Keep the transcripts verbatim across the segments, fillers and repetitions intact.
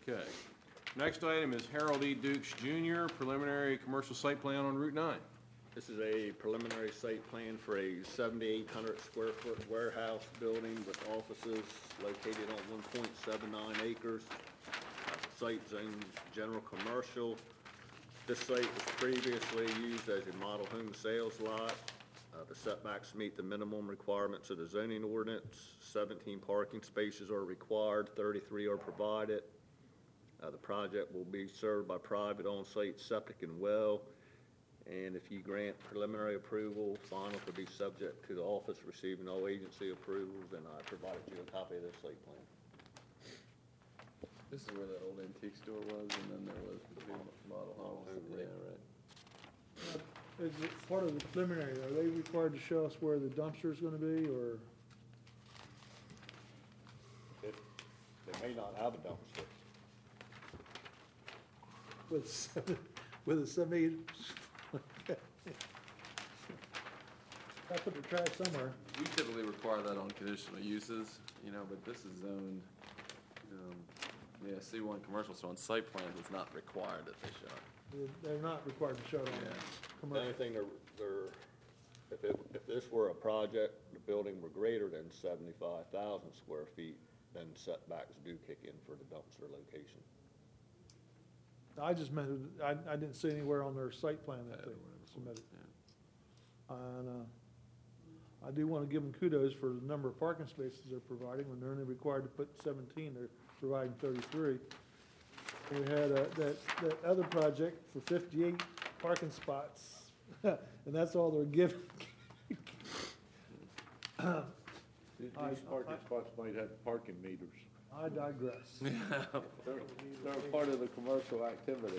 Okay. Next item is Harold E. Dukes Junior preliminary commercial site plan on Route nine. This is a preliminary site plan for a seventy-eight hundred square foot warehouse building with offices located on one point seven nine acres. Uh, the Site zone general commercial. This site was previously used as a model home sales lot. Uh, the setbacks meet the minimum requirements of the zoning ordinance. seventeen parking spaces are required, thirty-three are provided. Uh, the project will be served by private on-site septic and well. And if you grant preliminary approval, final could be subject to the office receiving all agency approvals, and I provided you a copy of this site plan. This is where the old antique store was, and then there was the two model homes. home, Yeah, right. right. Is it part of the preliminary, are they required to show us where the dumpster's gonna be, or? It, they may not have a dumpster. With seven, with a seventy-eight. I put the trash somewhere. We typically require that on conditional uses, you know, but this is zoned, um, yeah, C one commercial, so on site plans, it's not required that they show. They're- They're not required to show it on Yeah. The commercial. only thing they're, they're, if it, if this were a project, the building were greater than seventy-five thousand square feet, then setbacks do kick in for the dumpster location. I just meant, it- I, I didn't see anywhere on their site plan that they submitted. And, uh, I do wanna give them kudos for the number of parking spaces they're providing. When they're only required to put seventeen, they're providing thirty-three. We had, uh, that, that other project for fifty-eight parking spots, and that's all they're giving. These I- these I- parking spots might have parking meters. I digress. They're, they're part of the commercial activity.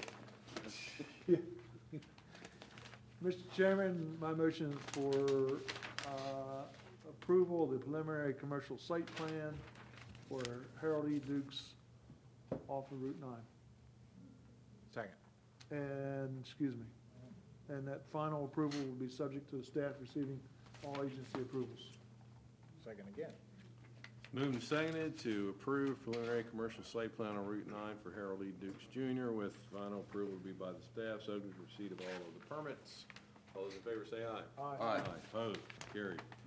Mister Chairman, my motion is for uh, approval of the preliminary commercial site plan for Harold E. Dukes off of Route nine. Second. And, excuse me, and that final approval will be subject to the staff receiving all agency approvals. Second again. Moved and seconded to approve preliminary commercial site plan on Route nine for Harold E. Dukes Junior with final approval to be by the staff, subject to receipt of all of the permits. All those in favor say aye. Aye. Aye. Opposed? Carried.